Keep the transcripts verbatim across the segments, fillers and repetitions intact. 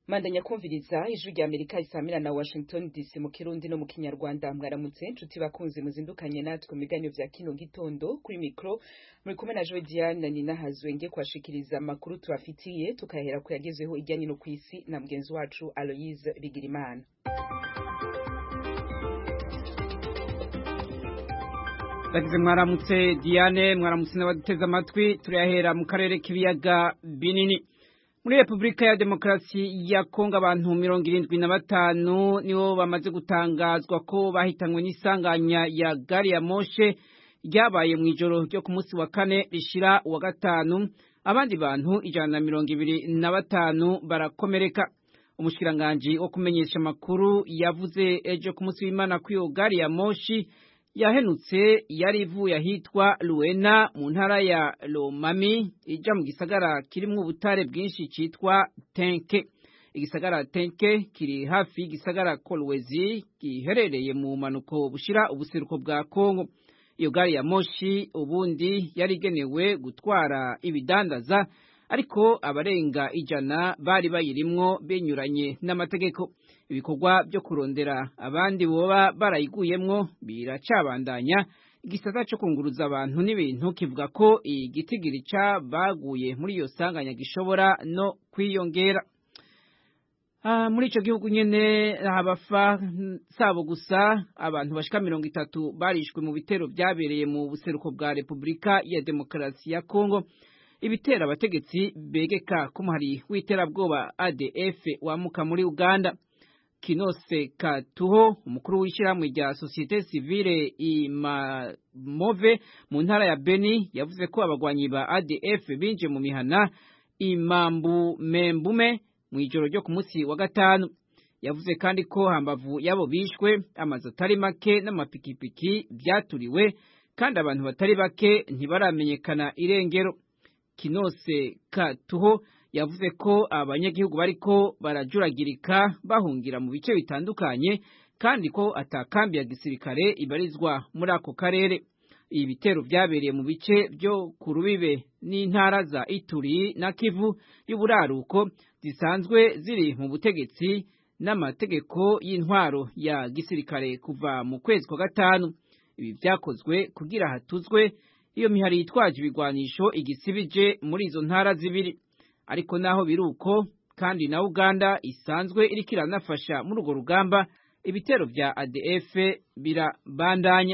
Mandanya kumviriza ijwi rya Amerika isamira na Washington D C mu Kirundi no mu Kinyarwanda. Mwaramutse nshuti bakunze muzindukanye natwe mu biganiro vya kino gitondo. Kuri mikro muri kumwe na Joy Diane Nina Hazwenge kwashikiriza amakuru tubafitiye, tukahera ku yagezweho ijyanye no kwisi na mugenzi wacu Aloise Bigirimana. Dagize mwaramutse Diane, mwaramutse n'abaduteze amatwi. Turahera mu karere k'ibiyaga binini. Muri Republika ya Demokarasi ya Kongo abantu mirongo irindwi na batanu nibo bamaze gutangazwa ko bahitanywe n'isanganya ya gari ya moshe ryabaye mu ijoro ryo ku munsi wa kane rishira uwa gatanu. Abandi bantu ijana na mirongo ibiri na batanu barakomereka. Umushikiranganji wo kumenyesha amakuru yavuze ejo ku munsi w'Imana ko iyo gari ya moshi yahenutse yari ivuye ahitwa Luena mu ntara ya Lomami ija mu gisagara kirimwo ubutare bwinshi citwa Tenke. Igisagara Tenke kiri hafi y'igisagara Kolwezi giherereye mu manuko bushira ubuseruko bwa Kongo. Iyo gari ya moshi ubundi yari igenewe gutwara ibidandaza, ariko abarenga ijana bari bayirimwo benyuranye n'amategeko. Ibikorwa byo kurondera abandi boba barayiguyemwo biracabandanya. Igisata cyo kunguruza abantu n'ibintu kivuga ko igitigiri ca baguye muri iyo sanganya gishobora no kwiyongera. Ah, muri ico gihugu nyene abafa sabo gusa abantu bashika mirongo itatu barishwe mu bitero byabereye mu buseruko bwa Republika ya Demokarasi ya Kongo. Ibitera abategetsi begeka ko muhari w'iterabwoba A D F wamuka muri Uganda. Kinose Katuho, umukuru w'ishyirahamwe rya Societe Civile Imamove mu ntara ya Beni, yavuze ko abagwanyi ba A D F binje mu mihana Imambu Membume mu ijoro ryo ku munsi wa gatanu. Yavuze kandi ko hambavu yabo bishwe amazu atari make n'amapikipiki byaturiwe, kandi abantu batari bake ntibaramenyekana irengero. Kinose Katuho yavuze ko abanyagihugu bariko barajuragirika bahungira mu bice bitandukanye, kandi ko atakambi ya gisirikare ibarizwa muri ako karere. Ibi bitero byabereye mu bice byo ku rubibe n'intara za Ituri na Kivu y'uburaruko zisanzwe ziri mu butegetsi n'amategeko y'intwaro ya gisirikare kuva mu kwezi kwa gatanu. Ibi byakozwe kugira hatuzwe iyo mihari yitwaje ibigwanisho igisibije muri izo ntara zibiri. Ariko naho biruko kandi na Uganda isanzwe iriko iranafasha muri urwo rugamba, ibitero vya A D F birabandanya.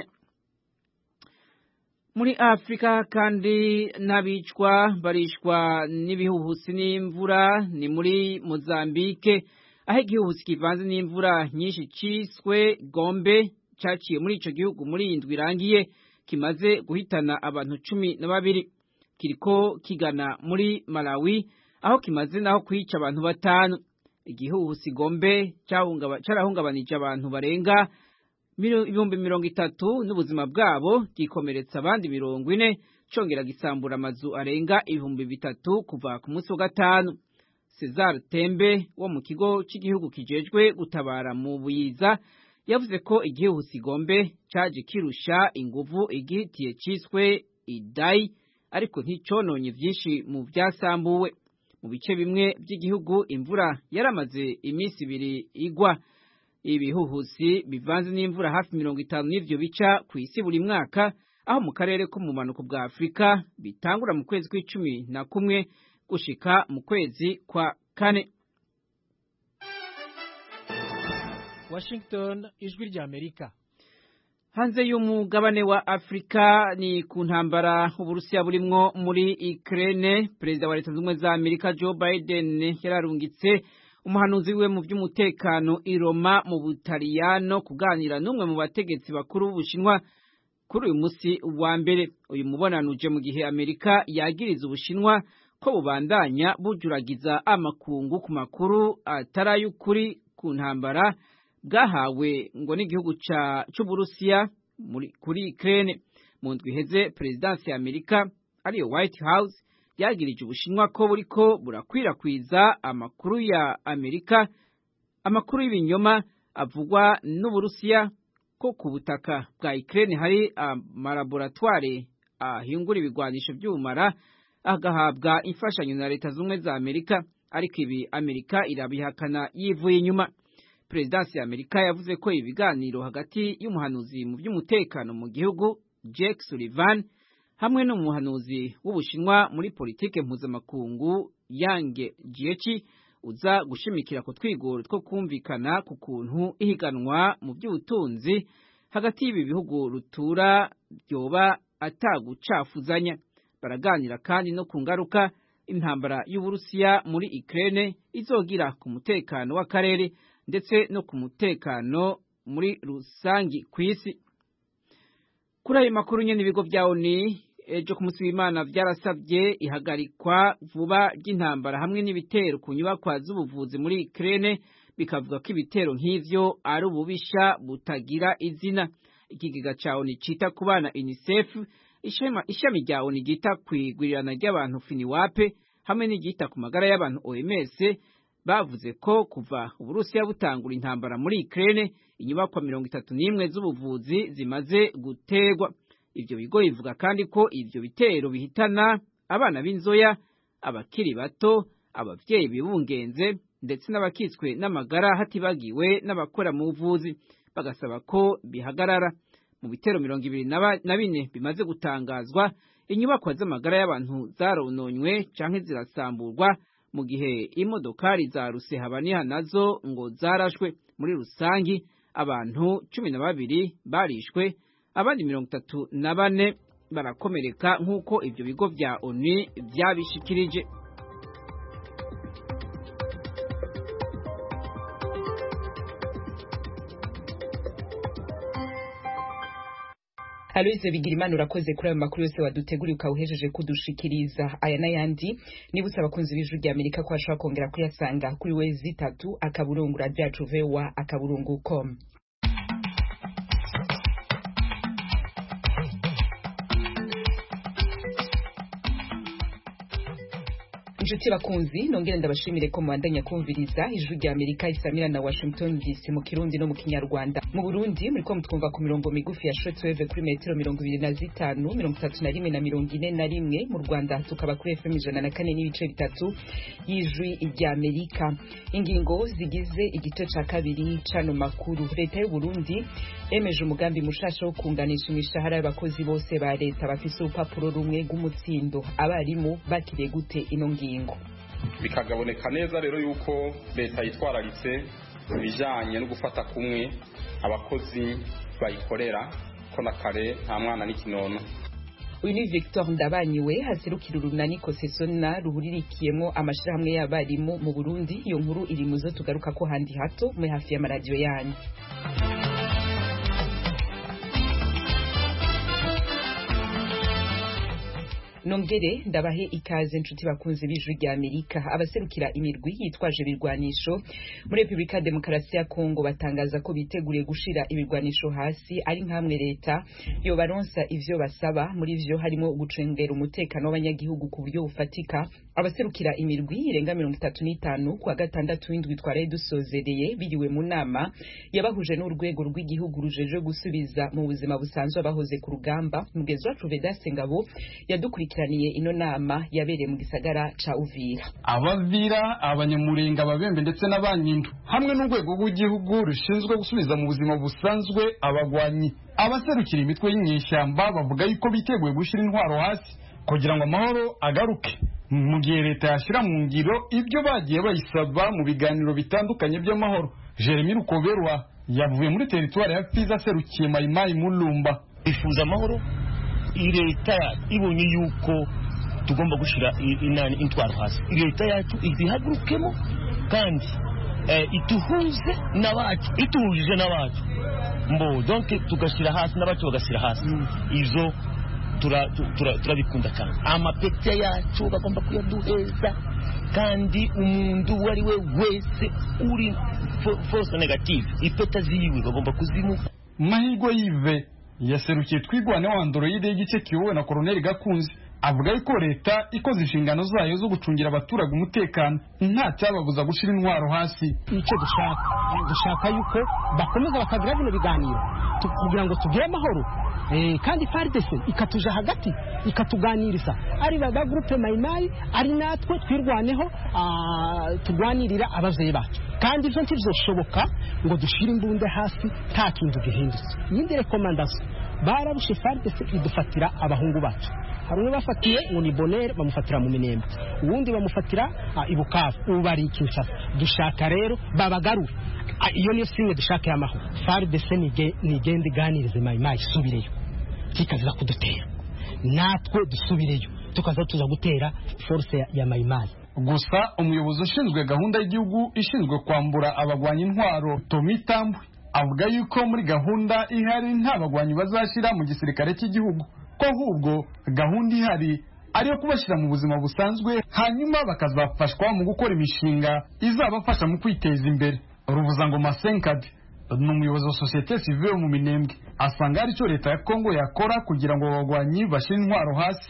Muri Afrika kandi n'abicwa barishwa n'ibihuhusi n'imvura ni muri Mozambique, aho igihuhusi kivanze n'imvura nyinshi ciswe Gombe caciye muri ico gihugu muri indwi irangiye, kimaze guhitana abantu cumi na babiri. Kiriko kigana muri Malawi, aho kimaze naho kwica abantu batanu. Igihuhusi Gombe carahungabanije abantu barenga ibihumbi mirongo itatu n'ubuzima bwabo, gikomeretsa abandi mirongo ine, congera gisambura amazu arenga ibihumbi bitatu kuva ku munsi wa gatanu. Cesar Tembe wo mu kigo cy'igihugu kijejwe gutabara mu buyiza yavuze ko igihuhusi Gombe caje kirusha inguvu igihitiye ciswe Idai, ariko nticononye vyinshi mu vyasambuwe. Mu bice bimwe by'igihugu imvura yaramaze iminsi ibiri igwa. Ibihuhusi bivanze n'imvura hafi mirongo itanu n'ivyo bica ku isi buri mwaka, aho mu karere ko mu manuko bwa Afrika bitangura mu kwezi kw'icumi na kumwe gushika mu kwezi kwa kane. Washington, ijwi rya Amerika. Hanze y'umugabane wa Afrika ni ku ntambara Uburusiya burimwo muri Ukraine, Perezida wa Leta Zunze Ubumwe za Amerika Joe Biden yararungitse umuhanuzi wiwe mu by'umutekano i Roma mu Butaliyano kuganira n'umwe mu bategetsi bakuru b'Ubushinwa kuri uyu munsi wa mbere. Uyu mubonano uje mu gihe Amerika yagiriza Ubushinwa ko bubandanya bujuragiza amakungu ku makuru atarayukuri ku ntambara bwahawe ngo n'igihugu c'Uburusiya kuri Ukraine. Mu ndwi iheze Perezidansi ya Amerika ariyo White House yagirije Ubushinwa ko buriko burakwirakwiza amakuru ya Amerika, amakuru y'ibinyoma avugwa n'Uburusiya ko ku butaka bwa Ukraine hari amalaboratoire ahingura ibigwanisho by'ubumara agahabwa imfashanyo na Leta Zunze Ubumwe za Amerika. ariko ibi Amerika irabihakana yivuye inyuma. Perezidansi ya Amerika yavuze ko ibiganiro hagati y'umuhanuzi mu by'umutekano mu gihugu Jake Sullivan hamwe n'umuhanuzi w'Ubushinwa muri politike mpuzamakungu Yang Jiechi uza gushimikira ku twigoro two kumvikana ku kuntu ihiganwa mu by'ubutunzi hagati y'ibi bihugu rutura byoba atagucafuzanya. Baraganira kandi no ku ngaruka intambara y'Uburusiya muri Ukraine izogira ku mutekano w'akarere ndetse no ku mutekano muri rusangi kw'isi. Kuri ayo makuru nyene ibigo bya O N U ejo ku munsi w'Imana vyarasabye ihagarikwa vuba ry'intambara hamwe n'ibitero ku nyubakwa z'ubuvuzi muri Ukraine, bikavuga ko ibitero nk'ivyo ari ububisha butagira izina. Ikigega ca O N U cita ku bana UNICEF, ishami rya O N U ryita kwigwirirana ry'abantu FINIWAP hamwe n'igita ku magara y'abantu O M S bavuze ko kuva Uburusiya butangura intambara muri Ukraine inyubakwa mirongo itatu n'imwe z'ubuvuzi zimaze gutegwa. Ivyo bigo bivuga kandi ko ivyo bitero bihitana abana b'inzoya, abakiri bato, abavyeyi bibungenze ndetse n'abakitswe n'amagara hatibagiwe n'abakora mu buvuzi. Bagasaba ko bihagarara. Mu bitero mirongo ibiri na bine bimaze gutangazwa, inyubakwa z'amagara y'abantu zarononywe canke zirasamburwa, mu gihe imodokari za rusehabaniha nazo ngo zarashwe. Muri rusangi abantu cumi na babiri barishwe, abandi mirongo itatu na bane barakomereka nk'uko ivyo bigo vya O N U vyabishikirije. Aloise Bigirimana urakoze kuri ayo makuru yose waduteguriye ukawuhejeje kudushikiriza. Aya n'ayandi nibutse abakunzi b'Ijwi rya Amerika ko bashobora kongera kuyasanga kuri wezi itatu akaburungu radio yacu voa akaburungu com. Inshuti bakunzi nongere ndabashimire ko mwandanya kumviriza Ijwi rya Amerika isamira na Washington D C mu Kirundi no mu Kinyarwanda. Mu Burundi muri ko mutwumva ku mirongo migufi ya shortwave kuri metero mirongo ibiri na zitanu, mirongo itatu na rimwe na mirongo ine na rimwe. Mu Rwanda tukaba kuri F M ijana na kane n'ibice bitatu y'Ijwi rya Amerika. Ingingo zigize igice ca kabiri cano makuru. Leta y'u Burundi emeje umugambi mushasha wo kunganisha imishahara y'abakozi bose ba leta bafise urupapuro rumwe rw'umutsindo. Abarimu bakiriye gute ino ngingo? Bikagaboneka neza rero yuko leta yitwararitse ibijanye no gufata kumwe abakozi bayikorera ko nakare nta mwana n'ikinono. Uyu ni Victor Ndabanyiwe haserukira urunani Kosesona ruhuririkiyemo amashirahamwe y'abarimu mu Burundi. Iyo nkuru iri muzo tugaruka ko handi hato mu hafi ya radio yanyu. Nongere ndabahe ikaze nshuti bakunze b'Ijwi rya Amerika. Abaserukira imirwi yitwaje ibirwanisho muri Republika Demokarasi ya Kongo batangaza ko biteguriye gushira ibirwanisho hasi ari nkamwe leta yo baronsa ivyo basaba. Muri vyo harimo gucengera umutekano w'abanyagihugu ku buryo bufatika. Abaserukira imirwi irenga mirongo itatu n'itanu kwa gatandatu w'indwi twaraye dusozereye biriwe mu nama yabahuje n'urwego rw'igihugu rujeje gusubiza mu buzima busanzwe abahoze ku rugamba. Mugenzi wacu Vedaste Ngabo yadukurikira ino nama yabereye mu gisagara ca Uvira. Abavira, abanyamurenga, ababembe ndetse n'abanyindu hamwe n'urwego rw'igihugu rushinzwe gusubiza mu buzima busanzwe abagwanyi. Abaserukira imitwe y'inyeshyamba bavuga yuko biteguye gushira intwaro hasi kugira ngo amahoro agaruke, mu gihe leta yashira mu ngiro ibyo bagiye bayisaba mu biganiro bitandukanye by'amahoro. Jeremy Rukoberwa yavuye muri teritwari ya Fiza aserukiye Mayimayi Mulumba. Ifuza amahoro, leta ibonye yuko tugomba gushira inani intwaro hasi, leta yacu izihagurukemo kandi eh, ituhuze n'abacu ituhuje n'abacu mbo donc tugashira hasi n'abacu bagashira hasi. mm. Izo turabikunda tura, tura cyane. Amapete yacu bagomba kuyaduheza kandi umuntu wari we wese uri force negative ipeta ziwe bagomba kuzimu. Mahirwe yive yaserukiye twigwane wa Android y'igice kiyowe na Colonel Gakunzi avuga yuko leta ikoze inshingano zayo zo gucungira abaturage umutekano nta cyababuza gushira intwaro hasi. Icyo dushaka dushaka yuko bakomeza bakagira bino biganiro kugira ngo tugire amahoro, kandi F A R D C ikatuja hagati ikatuganiriza, ari ba groupe mayimayi ari natwe twirwaneho turwanirira abavyeyi bacu, kandi ivyo ntibizoshoboka ngo dushire imbunda hasi nta kintu gihindutse. Yindi recommandation barabushe F A R D C idufatira abahungu bacu, harumwe bafatiye ngo ni Bonere bamufatira mu Minembwe, uwundi bamufatira ibukavu, ubu bari Kinshasa. Dushaka rero babagarure, iyo niyo sinye dushaka y'amahoro. F A R D C nigende iganirize mayimayi isubireyo kikaza kudutera, natwe dusubireyo tukaza tuza gutera force ya mayimayi. Gusa umuyobozi ushinzwe gahunda y'igihugu ishinzwe kwambura abagwanya intwaro Tommy Tambwe avuga yuko muri gahunda ihari nta bagwanyi bazashira mu gisirikare cy'igihugu, ko ahubwo gahunda ihari ariyo kubashyira mu buzima busanzwe hanyuma bakazafashwa mu gukora imishinga izabafasha mu kwiteza imbere. Ruvuzangoma Senkadi ni umuyobozi wa sosiyete sivile mu Minembwe, asanga ari cyo leta ya Kongo yakora kugira ngo abagwanyi bashire intwaro hasi.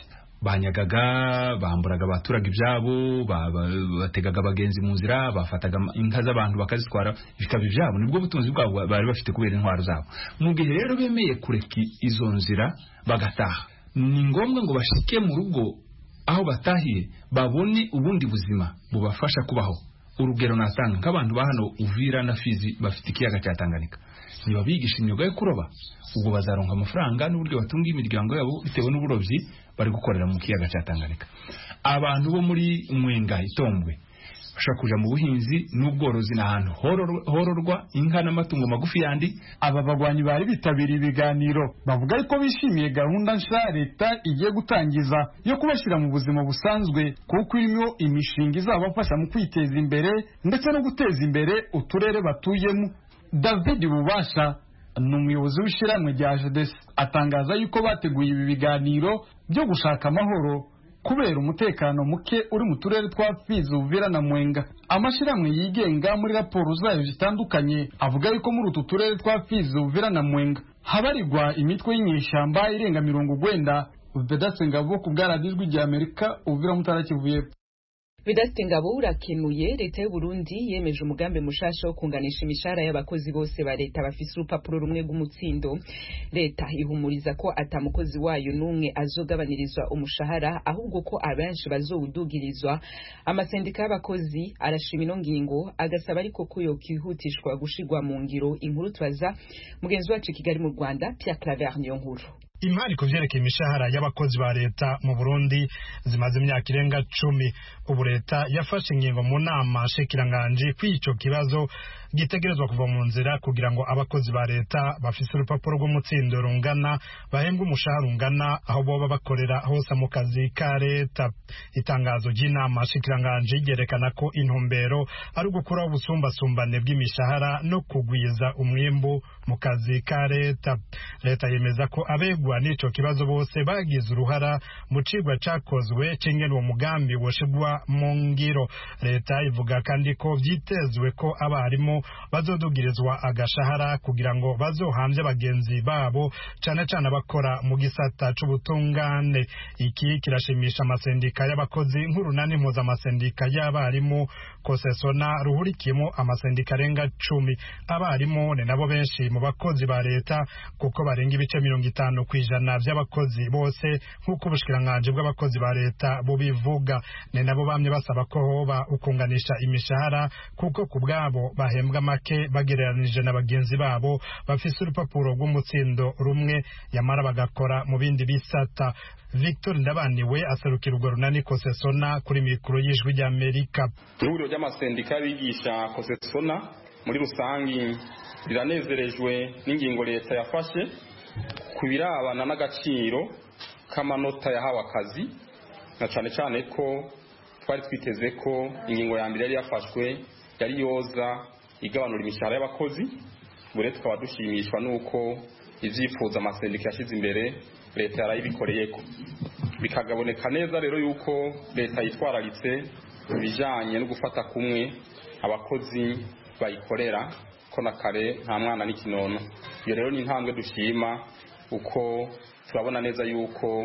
Banyagaga, bamburaga abaturage ibyabo, bategaga abagenzi mu nzira, bafataga inka z'abantu bakazitwara, bikaba ibyabo, nibwo butunzi bwabo bari bafite kubera intwaro zabo. Mu gihe rero bemeye kureka izo nzira bagataha, ni ngombwa ngo bashike mu rugo aho batahiye babone ubundi buzima bubafasha kubaho. Urugero natanga nk'abantu ba hano Uvira na Fizi bafite ikiyaga cya Tanganyika, niba bigisha imyuga yo kuroba, ubwo bazaronka amafaranga n'uburyo batunga imiryango yabo bitewe n'uburovyi bari gukorera mu kiyaga cya Tanganyika. Abantu bo muri Mwenga Itombwe bashaka kuja mu buhinzi n'ubworozi n'ahantu hororwa inka n'amatungo magufi yandi. Aba bagwanyi bari bitabiriye ibiganiro bavuga ko bishimiye gahunda nsha leta igiye gutangiza yo kubashyira mu buzima busanzwe, kuko irimo imishinga izabafasha mu kwiteza imbere ndetse no guteza imbere uturere batuyemo. David Bubasha ni umuyobozi w'ishyirahamwe rya J D S, atangaza yuko bateguye ibi biganiro byo gushaka amahoro kubera umutekano muke uri mu turere twa Fizi, Uvira na Mwenga. Amashyirahamwe yigenga muri raporo zayo zitandukanye avuga yuko muri utu turere twa Fizi, Uvira na Mwenga habarirwa imitwe y'inyeshyamba irenga mirongo ugwenda. Vedaste Ngabo ku bwaradijwi rya Amerika, Uvira Mutara Kivu y'Epfo. Vedaste Ngabo urakenuye. Leta y'u Burundi yemeje umugambi mushasha wo kunganisha imishahara y'abakozi bose ba leta bafise urupapuro rumwe rw'umutsindo. Leta ihumuriza ko atamukozi wayo numwe azogabanirizwa umushahara, ahubwo ko abenshi bazowudugirizwa. Amasendika y'abakozi arashima ino ngingo, agasaba ariko ko yokihutishwa gushigwa mu ngiro. Inkuru twaza mugenzi wacu Kigali mu Rwanda, Pierre Claver niyo nkuru. Imari kuvyerekeye imishahara y'abakozi ba leta mu Burundi zimaze imyaka irenga cumi. Ubu leta yafashe ingingo mu nama shikiranganje kw'ico kibazo gitegerezwa kuva mu nzira kugira ngo abakozi ba leta bafise urupapuro rw'umutsindo rungana bahembwe umushahara ungana aho boba bakorera hose mu kazi ka leta. Itangazo ry'inama shikiranganje ryerekana ko intumbero ari gukuraho ubusumbasumbane bw'imishahara no kugwiza umwimbu mu kazi ka leta. Leta yemeza ko abegwa n'ico kibazo bose bagize uruhara mu cigwa cakozwe cingene uwo mugambi woshigwa mu ngiro. Leta ivuga kandi ko vyitezwe ko abarimu bazodugirizwa agashahara kugira ngo bazohamvye bagenzi babo cane cane abakora mu gisata c'ubutungane. Iki kirashimisha amasendika y'abakozi nk'urunani mpuzamazina y'abarimu Kosesona ruhurikiyemo amasendika arenga cumi. Abarimu ni nabo benshi mu bakozi ba leta kuko barenga ibice mirongo itanu kw'ijana vy'abakozi bose nk'uko ubushikiranganje bw'abakozi ba leta bubivuga. Ni nabo bamye basaba ko hoba ukunganisha imishahara kuko ku bwabo bahembwa make bagereranije na bagenzi babo bafise urupapuro rw'umutsindo rumwe yamara bagakora mu bindi bisata. Victor Ndabaniwe aserukira urwo runani Kosesona kuri mikoro y'ijwi rya Amerika. Ihuriro ry'amasendika bigisha Kosesona muri rusangi riranezerejwe n'ingingo leta yafashe kubirabana n'agaciro k'amanota yahawe akazi, na cyane cyane ko twari twiteze ko ingingo ya mbere yari yafashwe yari yoza igabanura imishahara y'abakozi. Bure tukaba dushimishwa nuko ivyifuza amasendika yashize imbere leta yarayibikoreyeko, bikagaboneka neza rero yuko leta yitwararitse ibijanye no gufata kumwe abakozi bayikorera ko na kare nta mwana n'ikinono. Iyo rero ni intambwe dushima uko turabona neza yuko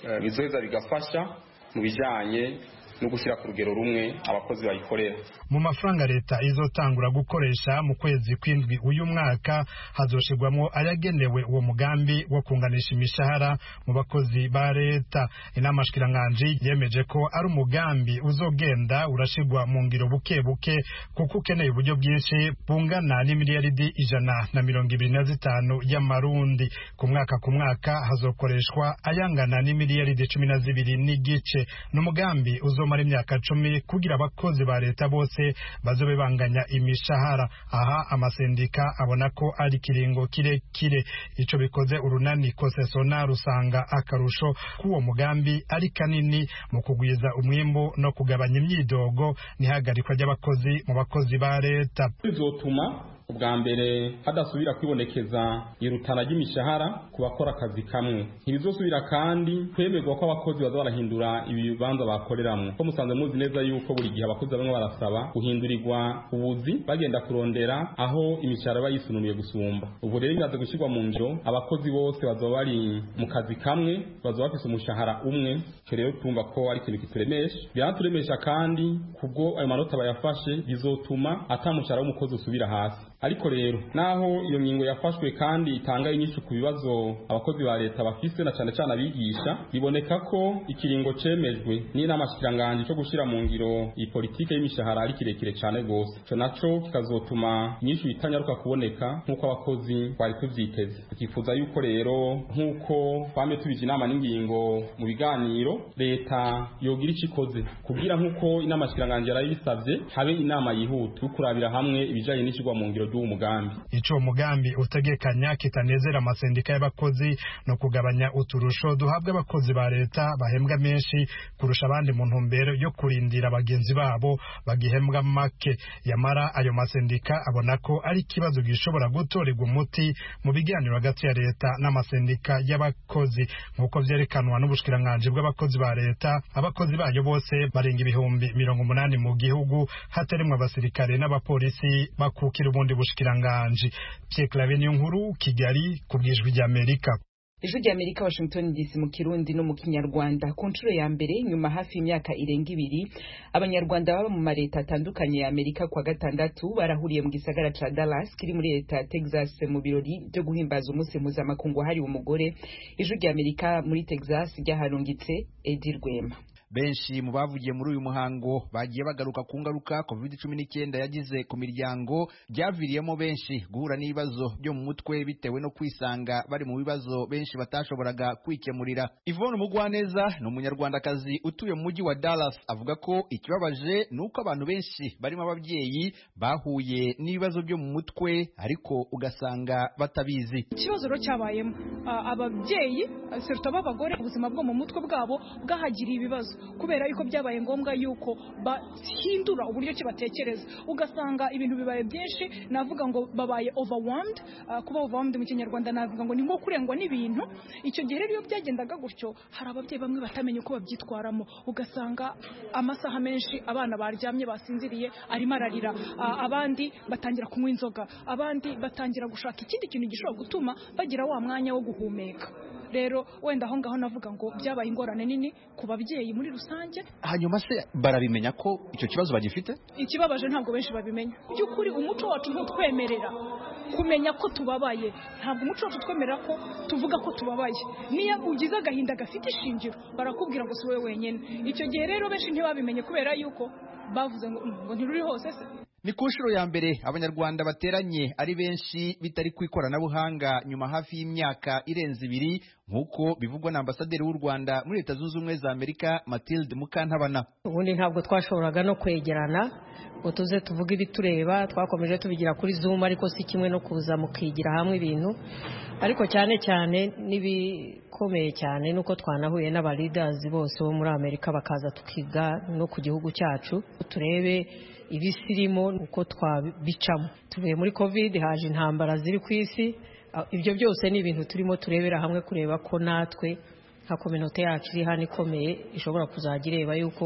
uh, bizoheza bigafasha mu bijanye no gushyira ku rugero rumwe abakozi bayikorera. Mu mafaranga leta izotangura gukoresha mu kwezi kw'indwi uyu mwaka hazoshirwamo ayagenewe uwo mugambi wo kunganisha imishahara mu bakozi ba leta. Inama shikiranganje yemeje ko ari umugambi uzogenda urashirwa mu ngiro buke buke kuko ukeneye uburyo bwinshi bungana n'imiliyaridi ijana na mirongo ibiri na zitanu y'amarundi. Ku mwaka ku mwaka hazokoreshwa ayangana n'imiliyaridi cumi na zibiri n'igice. N'umugambi uzo mara imyaka cumi kugira abakozi ba leta bose bazobe banganya imishahara. Aha amasendika abona ko ari kiringo kirekire. Ico bikoze urunani Kosesona rusanga akarusho kuwo mugambi ari kanini mu kugwiza umwimbo no kugabanya imyidogo n'ihagarikwa ry'abakozi mu bakozi ba leta. Bizotuma ubwa mbere hadasubira kwibonekeza irutana ry'imishahara ku bakora akazi kamwe. Ntibizosubira kandi kwemerwa ko abakozi baza barahindura ibibanza bakoreramwo. Ko musanze muzi neza yuko buri gihe abakozi bamwe barasaba guhindurirwa ubuzi bagenda kurondera aho imishahara bayisununuye gusumba. Ubu rero bimaze gushyirwa mu ngiro, abakozi bose bazoba bari mu kazi kamwe, bazoba bafise umushahara umwe. Cyo rero tumva ko ari ikintu kituremesha. Byaturemesha kandi kubwo ayo manota bayafashe bizotuma atamushahara w'umukozi usubira hasi. Ariko rero naho iyo ngingo yafashwe kandi itanga inyishu ku bibazo abakozi ba leta bafise na cyane cyane abigisha, biboneka ko ikiringo cemejwe n'inama shikiranganje cyo gushira mu ngiro iyi politike y'imishahara ari kirekire cyane gose. Cyo naco kikazotuma inyishu itanyaruka kuboneka nk'uko abakozi bari tuvyiteze. Tukifuza yuko rero nk'uko twame tubije inama n'ingingo mu biganiro, leta yogira icikoze kugira nk'uko inama shikiranganje yarayisavye habe inama yihuta kurabira hamwe ibijanye n'ishigwa mu ngiro umugambi. Ico mugambi utegekanya kitanezera amasendika y'abakozi no kugabanya uturusho duhabwa abakozi ba leta bahembwa menshi kurusha abandi mu ntumbero yo kurindira abagenzi babo bagihembwa make. Yamara ayo masendika abona ko ari kibazo gishobora gutorerwa umuti mu biganiro hagati ya leta n'amasendika y'abakozi. Nkuko vyerekanwa n'ubushikiranganje bw'abakozi ba leta, abakozi bayo bose barenga ibihumbi mirongo umunani mu gihugu, hatarimwe abasirikare n'abapolisi bakukira ubundi bushikiranganje. Pierre Claver Nkuru, Kigali, kubwijwi rya Amerika. Ijwi rya Amerika, Washington D C mu Kirundi no mu Kinyarwanda. Ku nshuro ya mbere nyuma hafi imyaka irenga ibiri, abanyarwanda baba mu mareta atandukanye ya Amerika kwa gatandatu barahuriye mu gisagara ca Dallas kiri muri leta ya Texas mu birori byo guhimbaza umunsi mpuzamakungu wahariwe umugore. Ijwi rya Amerika muri Texas ryaharungitse Edi Rwema. Benshi mu bavugiye muri uyu muhango bagiye bagaruka ku ngaruka covid cumi n'icyenda yagize ku miryango, byaviriyemo benshi guhura n'ibibazo byo mu mutwe bitewe no kwisanga bari mu bibazo benshi batashoboraga kwikemurira. Yvonne Mugwaneza ni umunyarwandakazi utuye mu mujyi wa Dallas, avuga ko ikibabaje nuko abantu benshi barimo ababyeyi bahuye n'ibibazo byo mu mutwe ariko ugasanga batabizi. Ikibazo ro cyabayemo ababyeyi surtout abagore ubuzima bwo mu mutwe bwabo bwahagiriye ibibazo kubera yuko byabaye ngombwa yuko bahindura uburyo kibatekereza, ugasanga ibintu bibaye byinshi. Navuga ngo babaye overwhelmed. Uh, kuba overwhelmed mu Kinyarwanda navuga ngo ni nko kurengwa n'ibintu. Icyo gihe rero iyo byagendaga gutyo, hari ababyeyi bamwe batamenye uko babyitwaramo, ugasanga amasaha menshi abana baryamye basinziriye arimo ararira, uh, abandi batangira kunywa inzoga, abandi batangira gushaka ikindi kintu gishobora gutuma bagira wa mwanya wo guhumeka. Rero wenda aho ngaho navuga ngo byabaye ingorane nini ku babyeyi muri rusange. Hanyuma se barabimenya ko icyo kibazo bagifite? Ikibabaje ntabwo benshi babimenya. By'ukuri umuco wacu ntutwemerera kumenya ko tubabaye. Ntabwo umuco wacu twemerera ko tuvuga ko tubabaye. Niyo ugize agahinda gafite ishingiro barakubwira ngo si wowe wenyine. Icyo gihe rero benshi ntibabimenye kubera yuko bavuze ngo ngo ntiruri hose se. Ni ku nshuro ya mbere abanyarwanda bateranye ari benshi bitari ku ikoranabuhanga nyuma hafi y'imyaka irenze ibiri nk'uko bivugwa na ambasaderi w'u Rwanda muri Leta Zunze Ubumwe za Amerika Mathilde Mukantabana. Ubundi ntabwo twashoboraga no kwegerana ngo tuze tuvuge ibitureba, twakomeje tubigira kuri Zoom ariko si kimwe no kuza mukigira hamwe ibintu. Ariko cyane cyane nibikomeye cyane nuko twanahuye n'aba leaders bose bo muri Amerika bakaza tukiga no ku gihugu cyacu turebe ibisirimo uko twabicamo. Tuvuye muri covid, haje intambara ziri ku isi, ibyo byose ni ibintu turimo turebera hamwe kureba ko natwe nka community yacu iri hano ikomeye ishobora kuzagira ireba yuko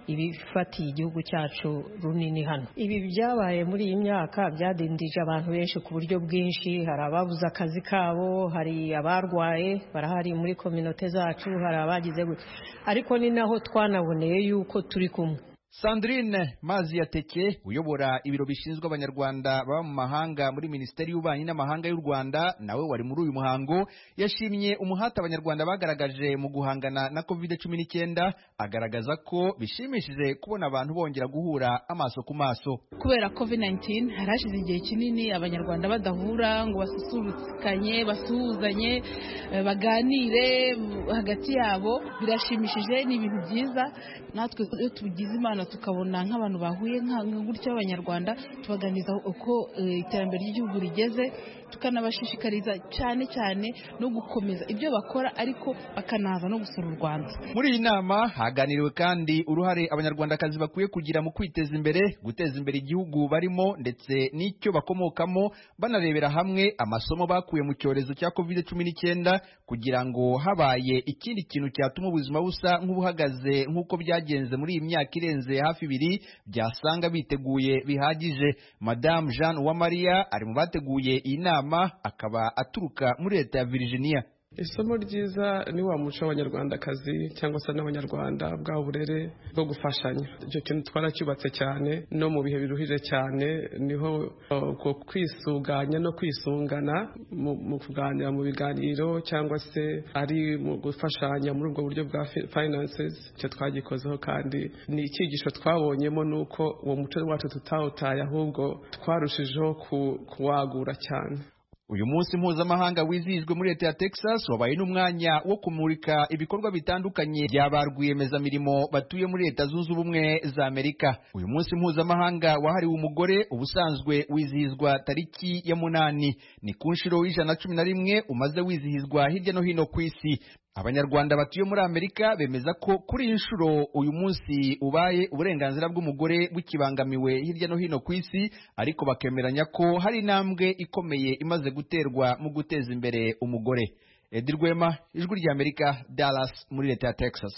ibifatiye igihugu cyacu runini hano. Ibi byabaye muri iyi myaka byadindije abantu benshi ku buryo bwinshi. Hari ababuze akazi kabo, hari abarwaye barahari muri kominote zacu, hari abagize, ariko ni naho twanaboneye yuko turi kumwe. Sandrine Maziyateke uyobora ibiro bishinzwe abanyarwanda baba mu mahanga muri Minisiteri y'Ububanyi n'Amahanga y'u Rwanda nawe wari muri uyu muhango yashimye umuhate abanyarwanda bagaragaje mu guhangana na covid cumi n'icyenda, agaragaza ko bishimishije kubona abantu bongera guhura amaso ku maso. Kubera covid nineteen harashize igihe kinini abanyarwanda badahura ngo basusurukanye, basuhuzanye, baganire hagati yabo. Birashimishije, ni ibintu byiza. Natwe iyo tugize Imana tukabona nk'abantu bahuye nka gutya abanyarwanda, tubaganiza uko iterambere ry'igihugu rigeze, tukanabashishikariza cyane cyane no gukomeza ibyo bakora, ariko bakanaza no gusura u Rwanda. Muri iyi nama haganiriwe kandi uruhare abanyarwandakazi bakwiye kugira mu kwiteza imbere, guteza imbere igihugu barimo ndetse n'icyo bakomokamo, banarebera hamwe amasomo bakuye mu cyorezo cya covid cumi n'icyenda kugira ngo habaye ikindi kintu cyatuma ubuzima busa nk'ubuhagaze nk'uko byagenze muri iyi myaka irenze hafi ibiri, byasanga biteguye bihagije. Madame Jeanne Uwamariya ari mu bateguye iyi nama, akaba aturuka muri leta ya Virginia. Isomo ryiza ni wa muco w'abanyarwandakazi cyangwa se n'abanyarwanda bwa burere bwo gufashanya. Icyo kintu twaracyubatse cyane no mu bihe biruhije cyane, niho ko kwisuganya no kwisungana mu kuganira mu biganiro cyangwa se ari mu gufashanya muri ubwo buryo bwa finances. Icyo twagikozeho kandi ni icyigisho twabonyemo, nuko uwo muco wacu tutawutaye, ahubwo twarushijeho kuwagura cyane. Uyu munsi mpuzamahanga wizihijwe muri leta ya Texas wabaye n'umwanya wo kumurika ibikorwa bitandukanye by'aba rwiyemezamirimo batuye muri leta zunze ubumwe za Amerika. Uyu munsi mpuzamahanga wahariwe umugore ubusanzwe wizihizwa tariki ya munani, ni ku nshuro y'ijana na cumi na rimwe umaze wizihizwa hirya no hino ku isi. Abanyarwanda batuye muri Amerika bemeza ko kuri iyi nshuro uyu munsi ubaye uburenganzira bw'umugore bukibangamiwe hirya no hino ku isi, ariko bakemeranya ko hari intambwe ikomeye imaze guterwa mu guteza imbere umugore. Edi Rwema, Ijwi ry'Amerika, Dallas muri leta ya Texas.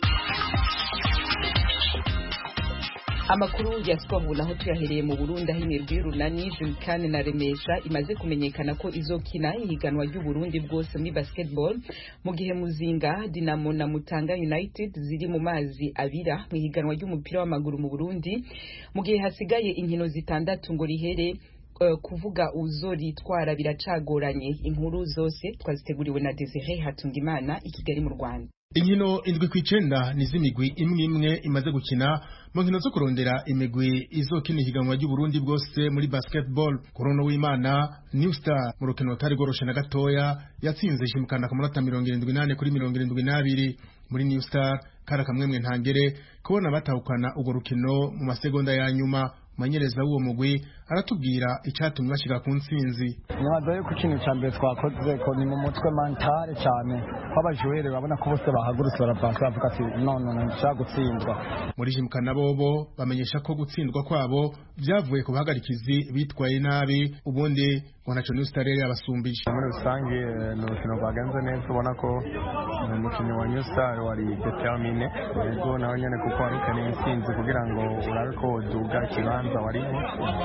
Amakuru ya siporo naho tuyahereye mu Burundi, aho imirwi y'urunani Jimkane na Remesha imaze kumenyekana ko izokina ihiganwa ry'u Burundi bwose muri basketball, mu gihe Muzinga, Dinamo na Mutanga United ziri mu mazi abira mu ihiganwa ry'umupira w'amaguru mu Burundi, mu gihe hasigaye inkino zitandatu ngo rihere. Uh, kuvuga uzoritwara biracagoranye. Inkuru zose twaziteguriwe na Desire Hatungimana i Kigali mu Rwanda. Inkino indwi kw'icenda ni z'imigwi imwe imwe imaze gukina mu nkino zo kurondera imigwi izokina ihiganwa ry'u Burundi bwose muri basketball. Kurono w'Imana New Star mu rukino rutari rworoshe na gatoya yatsinze Jimkana ku munota mirongo irindwi n'ane kuri mirongo irindwi n'abiri. Muri New Star kara kamwemwe ntangere kubona batahukana urwo rukino mu masegonda ya nyuma. Manyereza w'uwo mugwi aratubwira icyatumye bashika ku ntsinzi. Nyabadoye ku kintu cya mbere twakoze ko ni mu mutwe mentale cyane, kw'abajuwere babona ko bose bahagurutse barapasa bavuga ati none nshaka gutsindwa. Muri Jimkana bobo bamenyesha ko gutsindwa kwabo byavuye ku bahagarikizi bitwaye nabi, ubundi wanacho New Star yari abasumbije. Muri rusange ni urukino rwagenze neza, ubona ko umukino wa New Star wari determine, yego nawe nyene kuko warukeneye intsinzi kugira ngo urabe ko duga ikibanza wariho.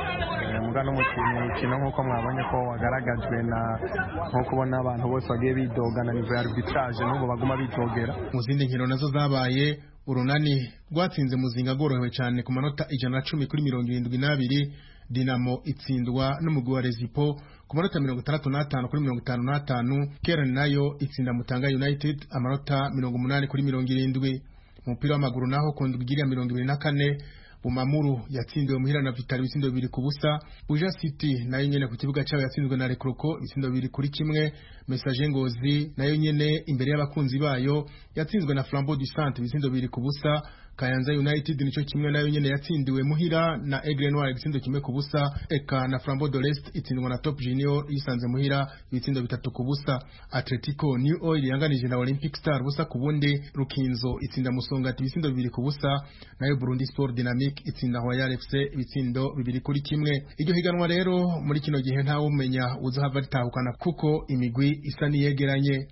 Muga n'umukino nk'uko mwabonye ko wagaragajwe na nko kubona abantu bose bagiye bidogana nivo ya arbitrage n'ubu baguma bitogera. Mu zindi nkino nazo zabaye, urunani rwatsinze Muzinga gorohewe cyane ku manota ijana na cumi kuri mirongo irindwi n'abiri. Dinamo itsindwa n'umugwi wa Rezipo ku manota mirongo itandatu n'atanu kuri mirongo itanu n'atanu. Keren nayo itsinda Mutanga United amanota mirongo umunani kuri mirongo irindwi. Mu mupira w'amaguru naho ku ndwi ya mirongo ibiri na kane Bumamuru yatsindiwe muhira na Vitali ibitsindo bibiri ku busa. Buja City nayo nyene ku kibuga cyayo yatsinzwe na Rekroko ibitsindo bibiri kuri kimwe. Message Ngozi nayo nyene imbere y'abakunzi bayo yatsinzwe na Flambeau du Centre ibitsindo bibiri ku busa. Kayanza United nico kimwe nayo nyene yatsindiwe muhira na Aigle Noir ibitsindo kimwe ku busa. Eka na Flambeau de l'Est itsindwa na Top Junior yisanze muhira ibitsindo bitatu ku busa. Atletico New Oil yanganije na Olympic Star busa ku bundi. Rukinzo itsinda Musongati ibitsindo bibiri ku busa, nayo Burundi Sport Dynamic itsinda Royal F C ibitsindo bibiri kuri kimwe. Iryo higanwa rero muri kino gihe ntawe umenya uzohava ritahukana kuko imigwi isa niyegeranye.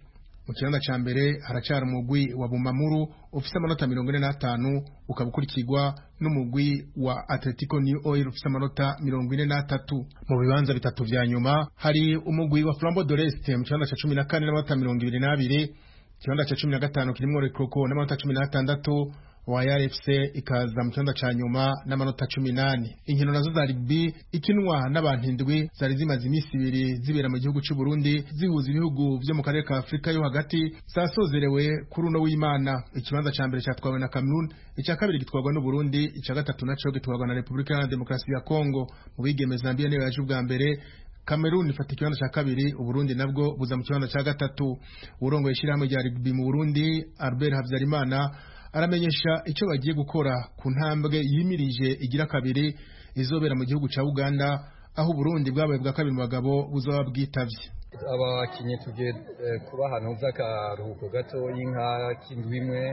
mu kibanza ca mbere haracara umugwi wa Bumamuru ufise amanota mirongo ine n'atanu ukabukurikirwa n'umugwi wa Atletico New Oil ufise amanota mirongo ine n'atatu. Mu bibanza bitatu vya nyuma hari umugwi wa Flambeau de l'Est mu kibanza ca cumi na kane n'amanota mirongo ibiri n'abiri, kibanza ca cumi na gatanu kirimwo Rekoko n'amanota cumi n'atandatu, Wayar F C ikaza mu kibanza ca nyuma n'amanota cumi n'ane. Inkino nazo za rugby ikinwa n'abantu indwi zari zimaze imisi ibiri zibera mu gihugu cy'u Burundi zihuza ibihugu byo mu karere ka Afrika yo hagati zasozerewe kuri uno w'Imana. Ikibanza ca mbere cyatwawe na Cameroon, icya kabiri gitwarwa n'u Burundi, icya gatatu naco gitwarwa na Republika ya Demokarasi ya Kongo. Mu bigeme Zambia niyo yaje ubwa mbere, Cameroon ifata ikibanza ca kabiri, Uburundi nabwo buza mu kibanza ca gatatu. Urongoye ishirahamwe rya rugby mu Burundi Albert Havyarimana aramenyesha icyo bagiye gukora ku ntambwe yimirije igira kabiri izobera mu gihugu ca Uganda, aho Burundi bwabaye bwa kabiri mu bagabo buzaba bwitavye. Abakinyi tugiye kuba ahantu z'akaruhuko gato y'inka kindwi imwe,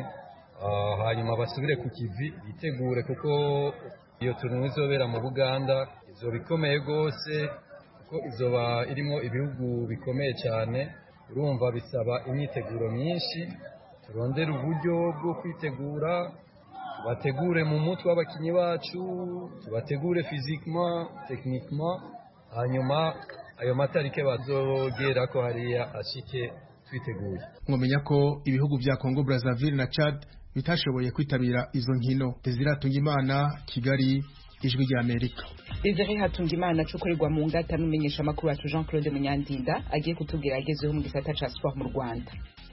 hanyuma basubire ku kivi bitegure, kuko iyo turno izobera mu Buganda izoba ikomeye gose, kuko izoba irimo ibihugu bikomeye cyane. Urumva bisaba imyiteguro myinshi, turondera uburyo bwo kwitegura, tubategure mu mutwe w'abakinyi bacu, tubategure physiquement, techniquement, hanyuma ayo matarike bazogera ko hariya ashike twiteguye. Mwomenya ko ibihugu vya Congo Brazzaville na Chad bitashoboye kwitabira izo nkino. Desire Hatungimana, Kigali, Ijwi rya Amerika. Desire Hatungimana cukorerwa mu ngata n'umenyesha makuru wacu Jean Claude Munyandinda agiye kutubwira agezeho mu gisata ca sport mu Rwanda.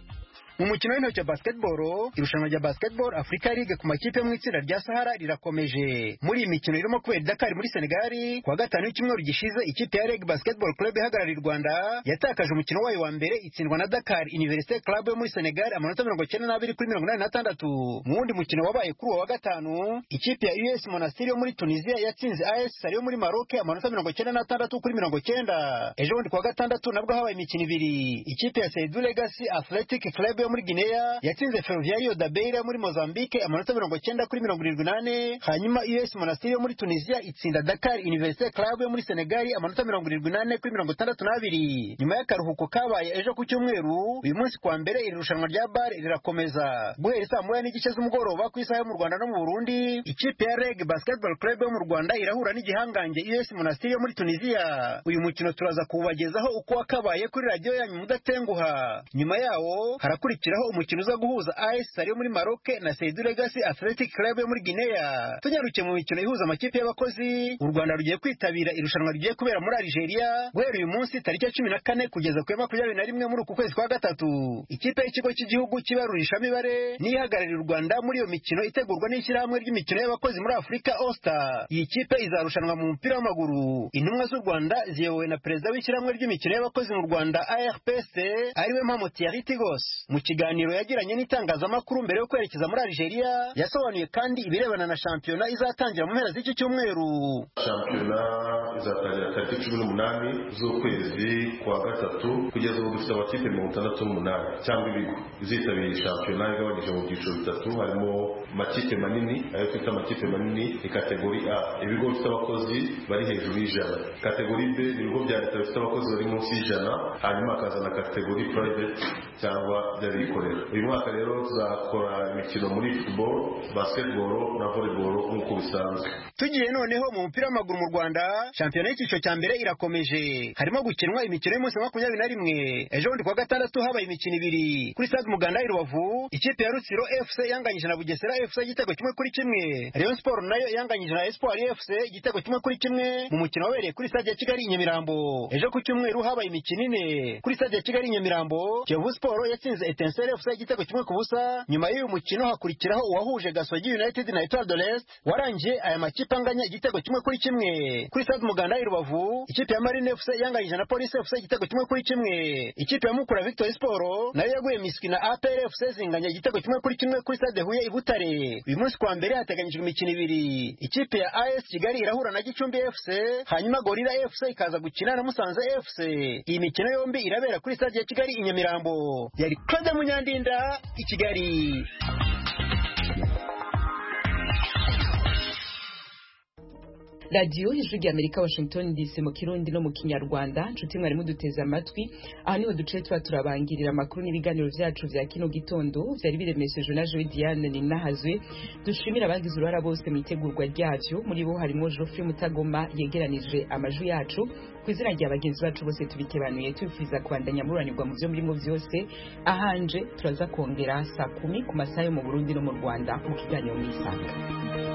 Mu mukino w'intoki wa basketball, irushanwa rya Basketball Africa League ku makipe mu itsinda rya Sahara rirakomeje. Muri iyi mikino irimo kubera Dakar muri Senegal, kuwa gatanu w'icyumweru gishize ikipe ya Reg Basketball Club ihagarariye u Rwanda yatakaje umukino wayo wa mbere itsindwa na Dakar Université Club yo muri Senegal amanota mirongo icyenda n'abiri kuri mirongo inani n'atandatu. Mu wundi mukino wabaye kuri uwa gatanu, ikipe ya U S Monastir yo muri Tunisia yatsinze A S Sali yo muri Maroc amanota mirongo icyenda n'atandatu kuri mirongo icyenda. Ejo bundi kuwa gatandatu nabwo habaye imikino ibiri, ikipe ya Seydou Legacy Athletic Club yo muri Guinea yatsinze Ferroviario da Beira muri Mozambique amanota mirongo icyenda kuri mirongo irindwi n'ane, hanyuma U S Monastir yo muri Tunisia itsinda Dakar Université Club yo muri Senegal amanota mirongo irindwi n'ane kuri mirongo itandatu n'abiri. Nyuma y'akaruhuko kabaye ejo ku cyumweru, uyu munsi kwa mbere iri rushanwa rya bar rirakomeza guhera saa moya n'igice z'umugoroba ku isaha yo mu Rwanda no mu Burundi. Ikipe ya Reg Basketball Club yo mu Rwanda irahura n'igihangange U S Monastir yo muri Tunisia. Uyu mukino turaza kubagezaho uko wakabaye kuri radio yanyu mudatenguha. Nyuma yawo harakurikiraho umukino uza guhuza A S Sali yo muri Maroc na Seydou Legacy Athletic Club yo muri Guinea. Tunyarukiye mu mikino ihuza amakipe y'abakozi, u Rwanda rugiye kwitabira irushanwa rigiye kubera muri Algeria guhera uyu munsi tariki ya cumi na kane kugeza ku ya makumyabiri na rimwe muri uku kwezi kwa gatatu. Ikipe y'ikigo cy'igihugu cy'ibarurishamibare nihagararira u Rwanda muri iyo mikino itegurwa n'ishyirahamwe ry'imikino y'abakozi muri Afurika Osta. Iyi kipe izarushanwa mu mupira w'amaguru. Intumwa z'u Rwanda ziyobowe na perezida w'ishyirahamwe ry'imikino y'abakozi mu Rwanda A R P C ariwe Mpamo Thierry Tigos. Mu kiganiro yagiranye n'itangazamakuru mbere yo kwerekeza muri Algeria, yasobanuye kandi ibirebana na shampiyona izatangira mu mpera z'iki cyumweru. Shampiyona izatangira tariki cumi n'umunani z'ukwezi kwa gatatu kugeza ubu dufite amakipe mirongo itandatu n'umunani cyangwa ibigo izitabira shampiyona igabanyije mu byiciro bitatu. Harimo amakipe manini, ayo twita amakipe manini ni kategori A, ibigo bifite abakozi bari hejuru y'ijana. Kategori B ni ibigo bya leta bifite abakozi bari munsi y'ijana, hanyuma hakazana kategori private cyangwa by'abikorera. Uyu mwaka rero tuzakora imikino muri football, basketball na volleyball nk'uko bisanzwe. Tugiye noneho mu mupira w'amaguru mu Rwanda, shampiyona y'icyiciro cya mbere irakomeje. Harimo gukinwa imikino y'umunsi wa makumyabiri na rimwe. Ejo bundi kuwa gatandatu habaye imikino ibiri kuri stade Muganda i Rubavu. Ikipe ya Rutsiro F C yanganyije na Bugesera F C igitego kimwe kuri kimwe. Rayon Sport nayo yanganyije na Espoir F C igitego kimwe kuri kimwe mu mukino wabereye kuri stade ya Kigali i Nyamirambo. Ejo ku cyumweru habaye imikino ine kuri stade ya Kigali i Nyamirambo. Kiyovu Sport yatsinze Etincelle F C igitego kimwe ku busa. Nyuma y'uyu mukino hakurikiraho uwahuje Gasogi United na Etoile de l'Est warangiye aya makipe anganya igitego kimwe kuri kimwe. Kuri stade Muganda i Rubavu, ikipe ya Marine F C yanganyije na Police F C igitego kimwe kuri kimwe. Ikipe ya Mukura Victory Sport nayo yaguye miswi na A P R F C zinganya igitego kimwe kuri kimwe kuri stade Huye i Butare. Uyu munsi kwa mbere hateganyijwe imikino ibiri. Ikipe ya A S Kigali irahura na Gicumbi F C, hanyuma Gorilla F C ikaza gukina na Musanze F C. Iyi mikino yombi irabera kuri stade ya Kigali i Nyamirambo. Yari Claude Munyandinda i Kigali. Radio Ijwi ry'Amerika Washington D C mu Kirundi no mu Kinyarwanda nshuti mwari muduteze amatwi aha niho duce twa turabangirira amakuru n'ibiganiro vyacu vya kino gitondo vyari biremesheje na Joy Diane ni nahazwe dushimira abagize uruhara bose mu itegurwa ryavyo muri bo harimo Geoffrey Mutagoma yegeranije amaju yacu kwizina rya bagenzi bacu bose tubikebanuye tufiza kwandanya muranirwa mu byo muri mu vyose ahanje turaza kongera saa kumi ku masaha yo mu Burundi no mu Rwanda mu kiganiro n'isanga